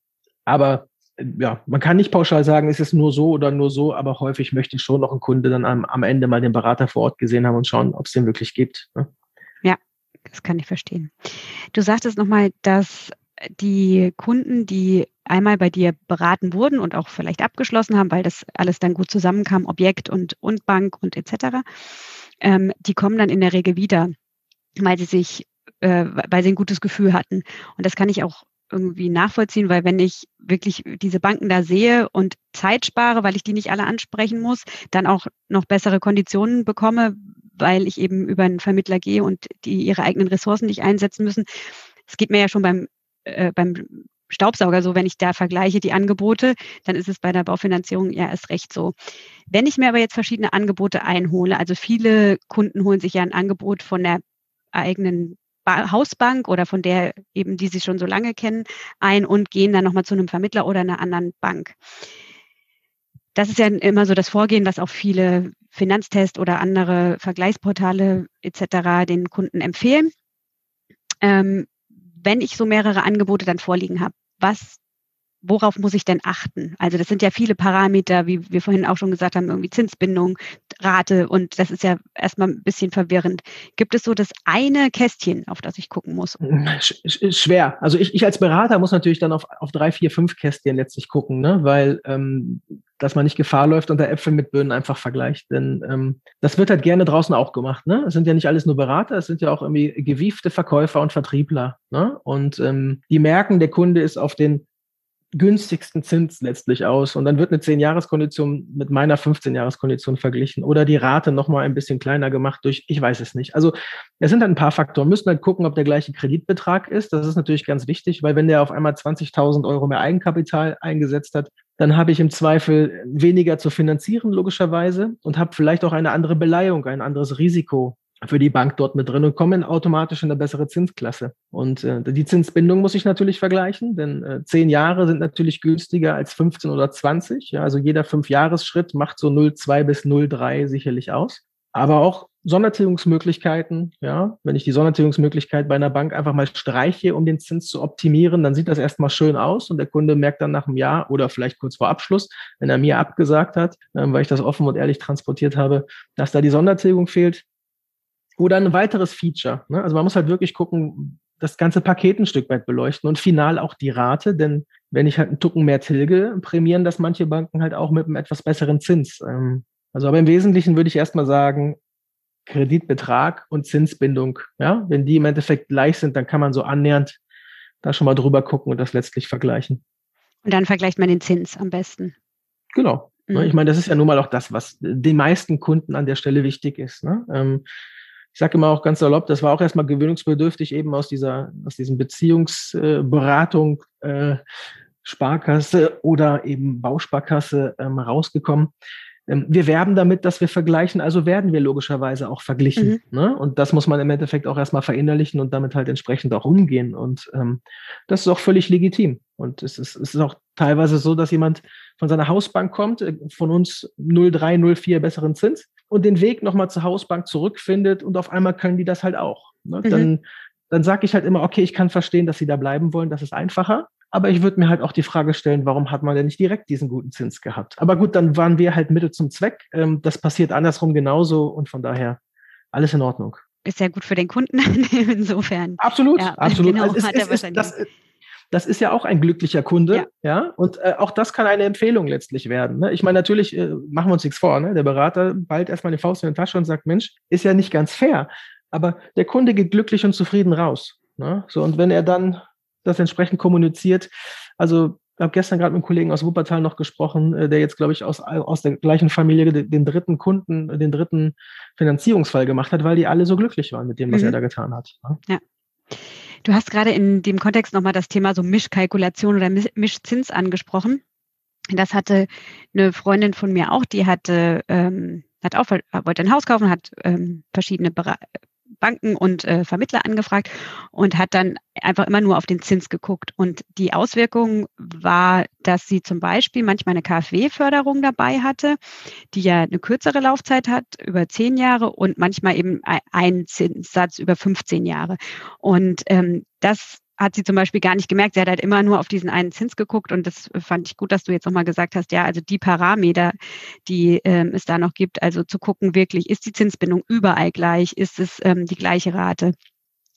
aber äh, ja, man kann nicht pauschal sagen, ist es nur so oder nur so, aber häufig möchte schon noch ein Kunde dann am, am Ende mal den Berater vor Ort gesehen haben und schauen, ob es den wirklich gibt. Ne? Ja, das kann ich verstehen. Du sagtest nochmal, dass die Kunden, die einmal bei dir beraten wurden und auch vielleicht abgeschlossen haben, weil das alles dann gut zusammenkam, Objekt und, und Bank und et cetera, ähm, die kommen dann in der Regel wieder, weil sie sich, äh, weil sie ein gutes Gefühl hatten. Und das kann ich auch irgendwie nachvollziehen, weil wenn ich wirklich diese Banken da sehe und Zeit spare, weil ich die nicht alle ansprechen muss, dann auch noch bessere Konditionen bekomme, weil ich eben über einen Vermittler gehe und die ihre eigenen Ressourcen nicht einsetzen müssen. Es geht mir ja schon beim, äh, beim Staubsauger so, wenn ich da vergleiche die Angebote, dann ist es bei der Baufinanzierung ja erst recht so. Wenn ich mir aber jetzt verschiedene Angebote einhole, also viele Kunden holen sich ja ein Angebot von der eigenen Hausbank oder von der eben, die sie schon so lange kennen, ein und gehen dann nochmal zu einem Vermittler oder einer anderen Bank. Das ist ja immer so das Vorgehen, was auch viele Finanztest oder andere Vergleichsportale et cetera den Kunden empfehlen. Ähm, wenn ich so mehrere Angebote dann vorliegen habe, was, worauf muss ich denn achten? Also das sind ja viele Parameter, wie wir vorhin auch schon gesagt haben, irgendwie Zinsbindung, Rate, und das ist ja erstmal ein bisschen verwirrend. Gibt es so das eine Kästchen, auf das ich gucken muss? Schwer. Also ich, ich als Berater muss natürlich dann auf, auf drei, vier, fünf Kästchen letztlich gucken, ne? Weil ähm, dass man nicht Gefahr läuft und der Äpfel mit Birnen einfach vergleicht. Denn ähm, das wird halt gerne draußen auch gemacht. Ne? Es sind ja nicht alles nur Berater, es sind ja auch irgendwie gewiefte Verkäufer und Vertriebler. Ne? Und ähm, die merken, der Kunde ist auf den günstigsten Zins letztlich aus. Und dann wird eine zehn-Jahres-Kondition mit meiner fünfzehn-Jahres-Kondition verglichen oder die Rate nochmal ein bisschen kleiner gemacht durch, ich weiß es nicht. Also es sind halt ein paar Faktoren. Müssen halt gucken, ob der gleiche Kreditbetrag ist. Das ist natürlich ganz wichtig, weil wenn der auf einmal zwanzigtausend Euro mehr Eigenkapital eingesetzt hat, dann habe ich im Zweifel weniger zu finanzieren, logischerweise, und habe vielleicht auch eine andere Beleihung, ein anderes Risiko für die Bank dort mit drin und komme automatisch in eine bessere Zinsklasse. Und äh, die Zinsbindung muss ich natürlich vergleichen, denn äh, zehn Jahre sind natürlich günstiger als fünfzehn oder zwanzig. Ja, also jeder Fünf-Jahres-Schritt macht so null Komma zwei bis null Komma drei sicherlich aus. Aber auch Sondertilgungsmöglichkeiten, ja, wenn ich die Sondertilgungsmöglichkeit bei einer Bank einfach mal streiche, um den Zins zu optimieren, dann sieht das erstmal schön aus und der Kunde merkt dann nach einem Jahr oder vielleicht kurz vor Abschluss, wenn er mir abgesagt hat, äh, weil ich das offen und ehrlich transportiert habe, dass da die Sondertilgung fehlt. Oder ein weiteres Feature. Ne? Also man muss halt wirklich gucken, das ganze Paket ein Stück weit beleuchten und final auch die Rate, denn wenn ich halt einen Tucken mehr tilge, prämieren das manche Banken halt auch mit einem etwas besseren Zins. Also aber im Wesentlichen würde ich erstmal sagen, Kreditbetrag und Zinsbindung. Ja? Wenn die im Endeffekt gleich sind, dann kann man so annähernd da schon mal drüber gucken und das letztlich vergleichen. Und dann vergleicht man den Zins am besten. Genau. Mhm. Ich meine, das ist ja nun mal auch das, was den meisten Kunden an der Stelle wichtig ist. Ne? Ähm, Ich sage immer auch ganz salopp, das war auch erstmal gewöhnungsbedürftig, eben aus dieser, aus diesem Beziehungsberatung, äh, Sparkasse oder eben Bausparkasse ähm, rausgekommen. Ähm, wir werben damit, dass wir vergleichen, also werden wir logischerweise auch verglichen. Mhm. Ne? Und das muss man im Endeffekt auch erstmal verinnerlichen und damit halt entsprechend auch umgehen. Und ähm, das ist auch völlig legitim. Und es ist, es ist auch teilweise so, dass jemand von seiner Hausbank kommt, von uns null Komma drei, null Komma vier besseren Zins, und den Weg nochmal zur Hausbank zurückfindet und auf einmal können die das halt auch. Ne? Mhm. Dann, dann sage ich halt immer, okay, ich kann verstehen, dass sie da bleiben wollen, das ist einfacher, aber ich würde mir halt auch die Frage stellen, warum hat man denn nicht direkt diesen guten Zins gehabt? Aber gut, dann waren wir halt Mittel zum Zweck. Das passiert andersrum genauso und von daher alles in Ordnung. Ist ja gut für den Kunden insofern. Absolut, ja, absolut. Genau, also es, hat es, er es, das, Das ist ja auch ein glücklicher Kunde, ja. ja? Und äh, auch das kann eine Empfehlung letztlich werden. Ne? Ich meine, natürlich äh, machen wir uns nichts vor. Ne? Der Berater ballt erstmal die Faust in die Tasche und sagt, Mensch, ist ja nicht ganz fair. Aber der Kunde geht glücklich und zufrieden raus. Ne? So, und wenn er dann das entsprechend kommuniziert, also ich habe gestern gerade mit einem Kollegen aus Wuppertal noch gesprochen, äh, der jetzt, glaube ich, aus, aus der gleichen Familie den, den dritten Kunden, den dritten Finanzierungsfall gemacht hat, weil die alle so glücklich waren mit dem, was mhm. er da getan hat. Ne? Ja. Du hast gerade in dem Kontext nochmal das Thema so Mischkalkulation oder Mischzins angesprochen. Das hatte eine Freundin von mir auch, die hatte, ähm, hat auch, wollte ein Haus kaufen, hat ähm, verschiedene Bera- Banken und äh, Vermittler angefragt und hat dann einfach immer nur auf den Zins geguckt. Und die Auswirkung war, dass sie zum Beispiel manchmal eine KfW-Förderung dabei hatte, die ja eine kürzere Laufzeit hat, über zehn Jahre, und manchmal eben einen Zinssatz über fünfzehn Jahre. Und ähm, das hat sie zum Beispiel gar nicht gemerkt. Sie hat halt immer nur auf diesen einen Zins geguckt, und das fand ich gut, dass du jetzt nochmal gesagt hast, ja, also die Parameter, die ähm, es da noch gibt, also zu gucken wirklich, ist die Zinsbindung überall gleich, ist es ähm, die gleiche Rate?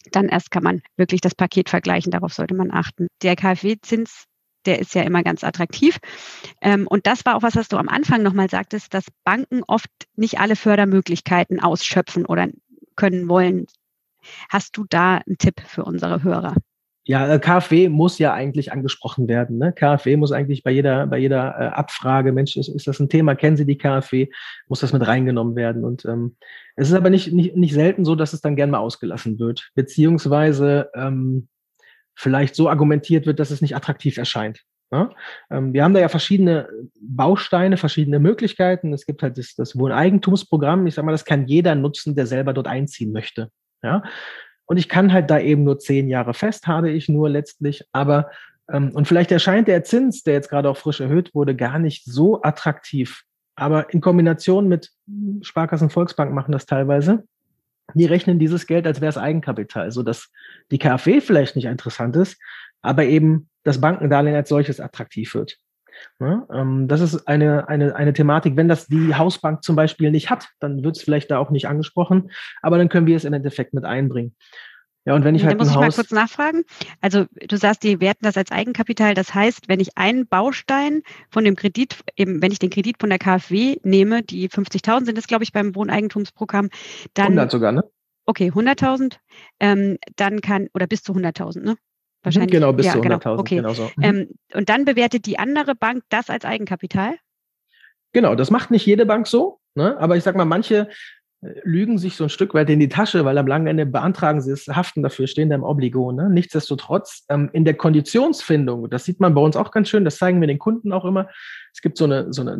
Dann erst kann man wirklich das Paket vergleichen. Darauf sollte man achten. Der KfW-Zins, der ist ja immer ganz attraktiv. Ähm, und das war auch was, was du am Anfang nochmal sagtest, dass Banken oft nicht alle Fördermöglichkeiten ausschöpfen oder können wollen. Hast du da einen Tipp für unsere Hörer? Ja, KfW muss ja eigentlich angesprochen werden. Ne? KfW muss eigentlich bei jeder, bei jeder äh, Abfrage, Mensch, ist, ist das ein Thema, kennen Sie die KfW, muss das mit reingenommen werden. Und ähm, es ist aber nicht, nicht, nicht selten so, dass es dann gern mal ausgelassen wird, beziehungsweise ähm, vielleicht so argumentiert wird, dass es nicht attraktiv erscheint. Ja? Ähm, wir haben da ja verschiedene Bausteine, verschiedene Möglichkeiten. Es gibt halt das, das Wohneigentumsprogramm. Ich sage mal, das kann jeder nutzen, der selber dort einziehen möchte. Ja? Und ich kann halt da eben nur zehn Jahre fest, habe ich nur letztlich. Aber, ähm, und vielleicht erscheint der Zins, der jetzt gerade auch frisch erhöht wurde, gar nicht so attraktiv. Aber in Kombination mit Sparkassen, Volksbank machen das teilweise. Die rechnen dieses Geld, als wäre es Eigenkapital, sodass die KfW vielleicht nicht interessant ist, aber eben das Bankendarlehen als solches attraktiv wird. Ja, ähm, das ist eine, eine, eine Thematik. Wenn das die Hausbank zum Beispiel nicht hat, dann wird es vielleicht da auch nicht angesprochen, aber dann können wir es im Endeffekt mit einbringen. Ja, und wenn ich da halt muss ein ich Haus... mal kurz nachfragen. Also du sagst, die werten das als Eigenkapital. Das heißt, wenn ich einen Baustein von dem Kredit, eben wenn ich den Kredit von der KfW nehme, die fünfzigtausend sind es, glaube ich, beim Wohneigentumsprogramm, dann... hundert sogar, ne? Okay, hunderttausend, ähm, dann kann, oder bis zu hunderttausend, ne? Wahrscheinlich. Genau, bis ja, zu genau. hunderttausend. Okay. Genau so. Mhm. Ähm, und dann bewertet die andere Bank das als Eigenkapital? Genau, das macht nicht jede Bank so, ne? Aber ich sag mal, manche lügen sich so ein Stück weit in die Tasche, weil am langen Ende beantragen sie es, haften dafür, stehen da im Obligo. Ne? Nichtsdestotrotz, ähm, in der Konditionsfindung, das sieht man bei uns auch ganz schön, das zeigen wir den Kunden auch immer, es gibt so eine, so eine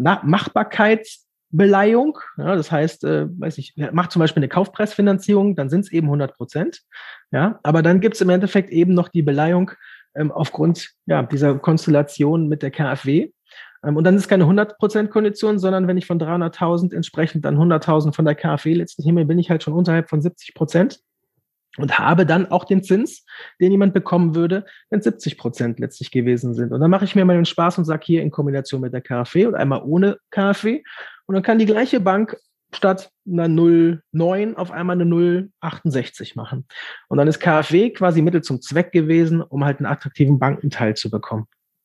Machbarkeitsbeleihung, ja, das heißt, äh, weiß ich, macht zum Beispiel eine Kaufpreisfinanzierung, dann sind es eben hundert Prozent, ja, aber dann gibt es im Endeffekt eben noch die Beleihung ähm, aufgrund ja, dieser Konstellation mit der KfW. Und dann ist es keine hundert Prozent Kondition, sondern wenn ich von dreihunderttausend entsprechend dann hunderttausend von der KfW letztlich nehme, bin ich halt schon unterhalb von siebzig Prozent und habe dann auch den Zins, den jemand bekommen würde, wenn siebzig Prozent letztlich gewesen sind. Und dann mache ich mir mal den Spaß und sage hier in Kombination mit der KfW und einmal ohne KfW. Und dann kann die gleiche Bank statt einer null Komma neun auf einmal eine null Komma achtundsechzig machen. Und dann ist KfW quasi Mittel zum Zweck gewesen, um halt einen attraktiven Bankenteil zu bekommen.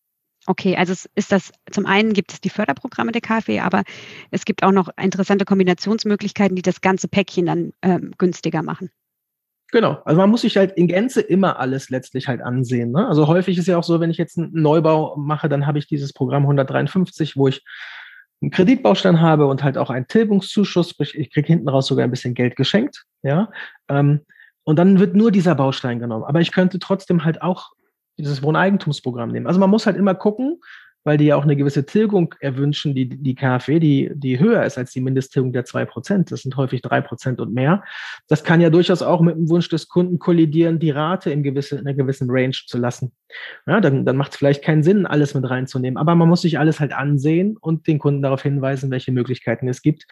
Okay, also es ist das, zum einen gibt es die Förderprogramme der KfW, aber es gibt auch noch interessante Kombinationsmöglichkeiten, die das ganze Päckchen dann ähm, günstiger machen. Genau, also man muss sich halt in Gänze immer alles letztlich halt ansehen. Ne? Also häufig ist ja auch so, wenn ich jetzt einen Neubau mache, dann habe ich dieses Programm hundertdreiundfünfzig, wo ich einen Kreditbaustein habe und halt auch einen Tilgungszuschuss, sprich ich kriege hinten raus sogar ein bisschen Geld geschenkt. Ja, ähm, und dann wird nur dieser Baustein genommen. Aber ich könnte trotzdem halt auch dieses Wohneigentumsprogramm nehmen. Also man muss halt immer gucken, weil die ja auch eine gewisse Tilgung erwünschen, die, die KfW, die, die höher ist als die Mindesttilgung der zwei Prozent. Das sind häufig drei Prozent und mehr. Das kann ja durchaus auch mit dem Wunsch des Kunden kollidieren, die Rate in, gewisse, in einer gewissen Range zu lassen. Ja, dann, dann macht es vielleicht keinen Sinn, alles mit reinzunehmen. Aber man muss sich alles halt ansehen und den Kunden darauf hinweisen, welche Möglichkeiten es gibt.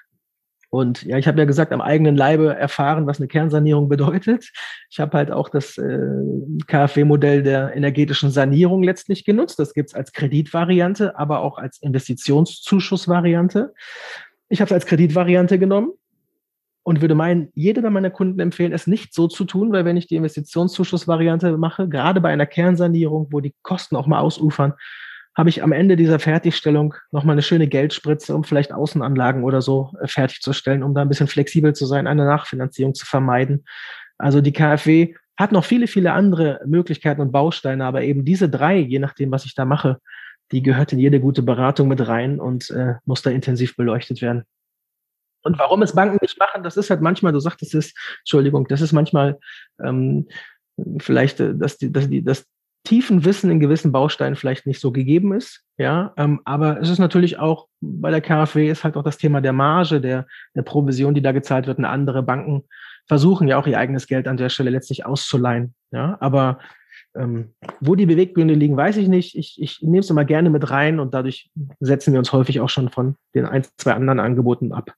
Und ja, ich habe ja gesagt, am eigenen Leibe erfahren, was eine Kernsanierung bedeutet. Ich habe halt auch das äh, KfW-Modell der energetischen Sanierung letztlich genutzt. Das gibt's als Kreditvariante, aber auch als Investitionszuschussvariante. Ich habe es als Kreditvariante genommen und würde meinen, jedem meiner Kunden empfehlen, es nicht so zu tun, weil wenn ich die Investitionszuschussvariante mache, gerade bei einer Kernsanierung, wo die Kosten auch mal ausufern, habe ich am Ende dieser Fertigstellung nochmal eine schöne Geldspritze, um vielleicht Außenanlagen oder so fertigzustellen, um da ein bisschen flexibel zu sein, eine Nachfinanzierung zu vermeiden. Also die KfW hat noch viele, viele andere Möglichkeiten und Bausteine, aber eben diese drei, je nachdem, was ich da mache, die gehört in jede gute Beratung mit rein und äh, muss da intensiv beleuchtet werden. Und warum es Banken nicht machen, das ist halt manchmal, du sagtest es, Entschuldigung, das ist manchmal ähm, vielleicht, dass die, dass die, das tiefen Wissen in gewissen Bausteinen vielleicht nicht so gegeben ist, ja, ähm, aber es ist natürlich auch bei der KfW ist halt auch das Thema der Marge, der, der Provision, die da gezahlt wird, und andere Banken versuchen ja auch ihr eigenes Geld an der Stelle letztlich auszuleihen, ja, aber ähm, wo die Beweggründe liegen, weiß ich nicht. Ich, ich nehme es immer gerne mit rein und dadurch setzen wir uns häufig auch schon von den ein, zwei anderen Angeboten ab.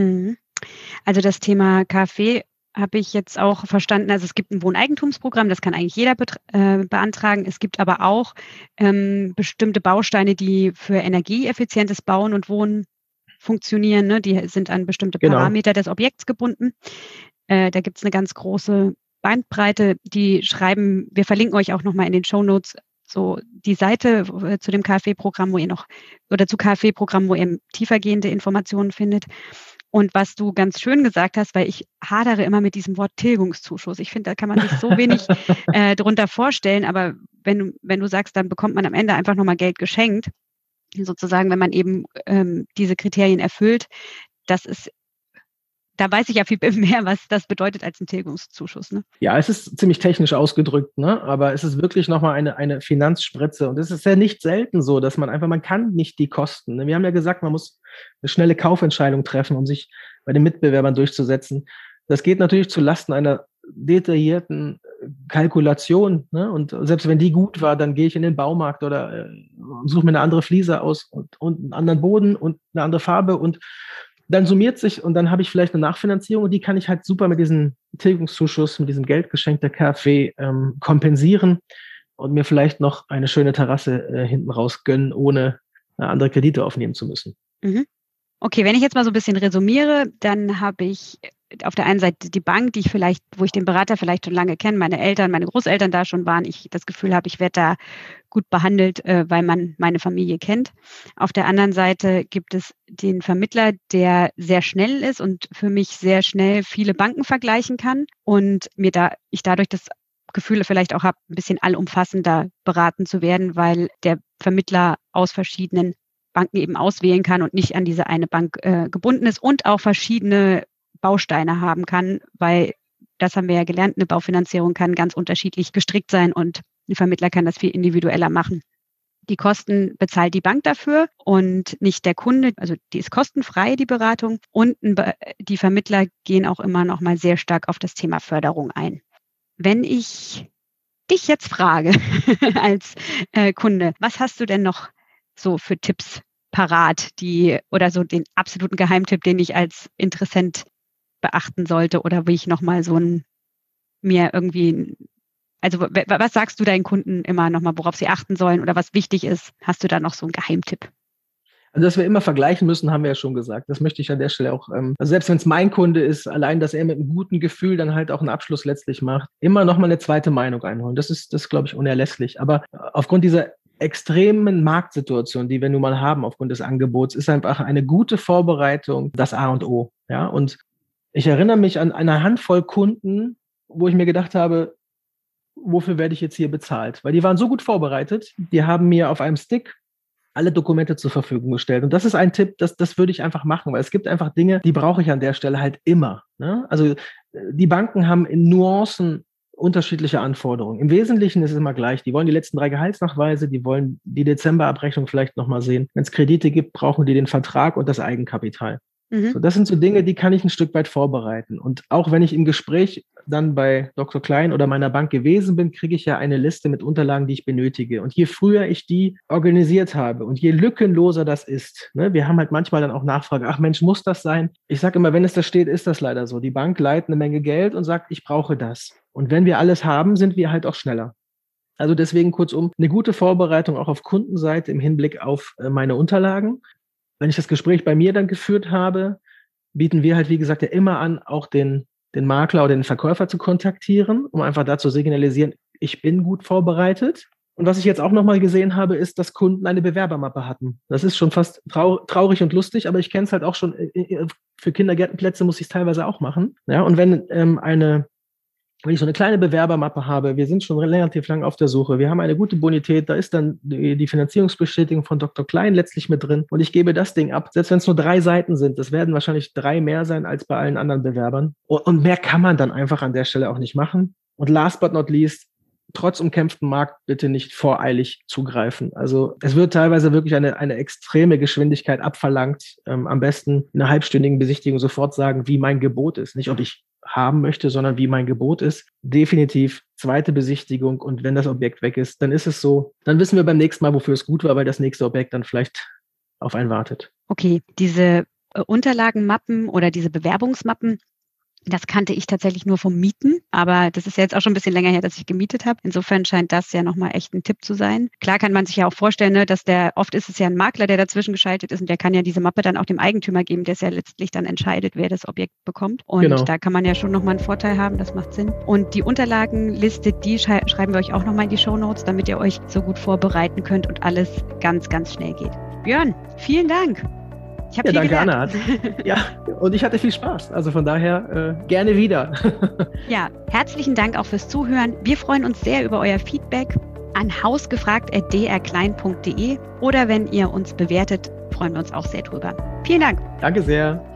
Also das Thema KfW habe ich jetzt auch verstanden. Also es gibt ein Wohneigentumsprogramm, das kann eigentlich jeder bet- äh, beantragen. Es gibt aber auch ähm, bestimmte Bausteine, die für energieeffizientes Bauen und Wohnen funktionieren. Ne? Die sind an bestimmte Genau. Parameter des Objekts gebunden. Äh, da gibt es eine ganz große Bandbreite, die schreiben, wir verlinken euch auch nochmal in den Shownotes so die Seite äh, zu dem KfW-Programm, wo ihr noch, oder zu KfW-Programm, wo ihr tiefergehende Informationen findet. Und was du ganz schön gesagt hast, weil ich hadere immer mit diesem Wort Tilgungszuschuss. Ich finde, da kann man sich so wenig äh, drunter vorstellen. Aber wenn du, wenn du sagst, dann bekommt man am Ende einfach nochmal Geld geschenkt, sozusagen, wenn man eben ähm, diese Kriterien erfüllt, das ist, da weiß ich ja viel mehr, was das bedeutet als ein Tilgungszuschuss. Ne? Ja, es ist ziemlich technisch ausgedrückt, ne? Aber es ist wirklich nochmal eine, eine Finanzspritze. Und es ist ja nicht selten so, dass man einfach, man kann nicht die Kosten. Ne? Wir haben ja gesagt, man muss eine schnelle Kaufentscheidung treffen, um sich bei den Mitbewerbern durchzusetzen. Das geht natürlich zu Lasten einer detaillierten Kalkulation. Ne? Und selbst wenn die gut war, dann gehe ich in den Baumarkt oder äh, suche mir eine andere Fliese aus und, und einen anderen Boden und eine andere Farbe und dann summiert sich und dann habe ich vielleicht eine Nachfinanzierung und die kann ich halt super mit diesem Tilgungszuschuss, mit diesem Geldgeschenk der KfW ähm, kompensieren und mir vielleicht noch eine schöne Terrasse äh, hinten raus gönnen, ohne äh, andere Kredite aufnehmen zu müssen. Mhm. Okay, wenn ich jetzt mal so ein bisschen resümiere, dann habe ich auf der einen Seite die Bank, die ich vielleicht, wo ich den Berater vielleicht schon lange kenne, meine Eltern, meine Großeltern da schon waren, ich das Gefühl habe, ich werde da gut behandelt, äh, weil man meine Familie kennt. Auf der anderen Seite gibt es den Vermittler, der sehr schnell ist und für mich sehr schnell viele Banken vergleichen kann und mir da ich dadurch das Gefühl vielleicht auch habe, ein bisschen allumfassender beraten zu werden, weil der Vermittler aus verschiedenen Banken eben auswählen kann und nicht an diese eine Bank äh, gebunden ist und auch verschiedene Bausteine haben kann, weil, das haben wir ja gelernt, eine Baufinanzierung kann ganz unterschiedlich gestrickt sein und ein Vermittler kann das viel individueller machen. Die Kosten bezahlt die Bank dafür und nicht der Kunde, also die ist kostenfrei, die Beratung, und die Vermittler gehen auch immer noch mal sehr stark auf das Thema Förderung ein. Wenn ich dich jetzt frage als äh, Kunde, was hast du denn noch so für Tipps parat, die oder so den absoluten Geheimtipp, den ich als Interessent beachten sollte oder wie ich nochmal so ein mir irgendwie, also w- was sagst du deinen Kunden immer nochmal, worauf sie achten sollen oder was wichtig ist? Hast du da noch so einen Geheimtipp? Also, dass wir immer vergleichen müssen, haben wir ja schon gesagt. Das möchte ich an der Stelle auch, ähm, also selbst wenn es mein Kunde ist, allein, dass er mit einem guten Gefühl dann halt auch einen Abschluss letztlich macht, immer nochmal eine zweite Meinung einholen. Das ist, das glaube ich, unerlässlich. Aber aufgrund dieser extremen Marktsituation, die wir nun mal haben, aufgrund des Angebots, ist einfach eine gute Vorbereitung das A und O. Ja, und ich erinnere mich an eine Handvoll Kunden, wo ich mir gedacht habe, wofür werde ich jetzt hier bezahlt? Weil die waren so gut vorbereitet, die haben mir auf einem Stick alle Dokumente zur Verfügung gestellt. Und das ist ein Tipp, das, das würde ich einfach machen, weil es gibt einfach Dinge, die brauche ich an der Stelle halt immer. Ne? Also die Banken haben in Nuancen unterschiedliche Anforderungen. Im Wesentlichen ist es immer gleich. Die wollen die letzten drei Gehaltsnachweise, die wollen die Dezemberabrechnung vielleicht nochmal sehen. Wenn es Kredite gibt, brauchen die den Vertrag und das Eigenkapital. So, das sind so Dinge, die kann ich ein Stück weit vorbereiten. Und auch wenn ich im Gespräch dann bei Doktor Klein oder meiner Bank gewesen bin, kriege ich ja eine Liste mit Unterlagen, die ich benötige. Und je früher ich die organisiert habe und je lückenloser das ist, ne, wir haben halt manchmal dann auch Nachfragen, ach Mensch, muss das sein? Ich sage immer, wenn es da steht, ist das leider so. Die Bank leiht eine Menge Geld und sagt, ich brauche das. Und wenn wir alles haben, sind wir halt auch schneller. Also deswegen kurzum, eine gute Vorbereitung auch auf Kundenseite im Hinblick auf äh, meine Unterlagen. Wenn ich das Gespräch bei mir dann geführt habe, bieten wir halt, wie gesagt, ja immer an, auch den, den Makler oder den Verkäufer zu kontaktieren, um einfach da zu signalisieren, ich bin gut vorbereitet. Und was ich jetzt auch nochmal gesehen habe, ist, dass Kunden eine Bewerbermappe hatten. Das ist schon fast trau- traurig und lustig, aber ich kenne es halt auch schon, für Kindergärtenplätze muss ich es teilweise auch machen. Ja, und wenn ähm, eine Wenn ich so eine kleine Bewerbermappe habe, wir sind schon relativ lang auf der Suche, wir haben eine gute Bonität, da ist dann die, die Finanzierungsbestätigung von Doktor Klein letztlich mit drin und ich gebe das Ding ab, selbst wenn es nur drei Seiten sind, das werden wahrscheinlich drei mehr sein als bei allen anderen Bewerbern und, und mehr kann man dann einfach an der Stelle auch nicht machen. Und last but not least, trotz umkämpften Markt bitte nicht voreilig zugreifen. Also es wird teilweise wirklich eine, eine extreme Geschwindigkeit abverlangt, ähm, am besten in einer halbstündigen Besichtigung sofort sagen, wie mein Gebot ist, nicht ob ich haben möchte, sondern wie mein Gebot ist. Definitiv zweite Besichtigung und wenn das Objekt weg ist, dann ist es so. Dann wissen wir beim nächsten Mal, wofür es gut war, weil das nächste Objekt dann vielleicht auf einen wartet. Okay, diese äh, Unterlagenmappen oder diese Bewerbungsmappen, Das kannte ich tatsächlich nur vom Mieten, aber das ist ja jetzt auch schon ein bisschen länger her, dass ich gemietet habe. Insofern scheint das ja nochmal echt ein Tipp zu sein. Klar kann man sich ja auch vorstellen, ne, dass der, oft ist es ja ein Makler, der dazwischen geschaltet ist und der kann ja diese Mappe dann auch dem Eigentümer geben, der es ja letztlich dann entscheidet, wer das Objekt bekommt. Und genau. Da kann man ja schon nochmal einen Vorteil haben, das macht Sinn. Und die Unterlagenliste, die schrei- schreiben wir euch auch nochmal in die Shownotes, damit ihr euch so gut vorbereiten könnt und alles ganz, ganz schnell geht. Björn, vielen Dank. Ich habe ja, viel danke, gelernt. Anna. Ja, und ich hatte viel Spaß. Also von daher äh, gerne wieder. Ja, herzlichen Dank auch fürs Zuhören. Wir freuen uns sehr über euer Feedback an hausgefragt at d r klein punkt d e oder wenn ihr uns bewertet, freuen wir uns auch sehr drüber. Vielen Dank. Danke sehr.